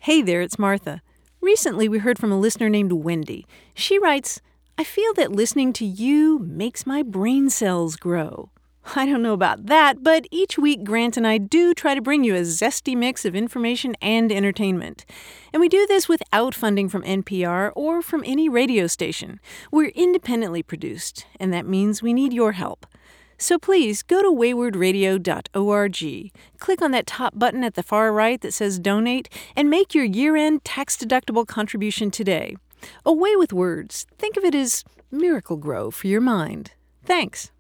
Hey there, it's Martha. Recently, we heard from a listener named Wendy. She writes, I feel that listening to you makes my brain cells grow. I don't know about that, but each week Grant and I do try to bring you a zesty mix of information and entertainment. And we do this without funding from NPR or from any radio station. We're independently produced, and that means we need your help. So please go to waywardradio.org, click on that top button at the far right that says Donate, and make your year-end tax-deductible contribution today. Away with words. Think of it as Miracle-Gro for your mind. Thanks.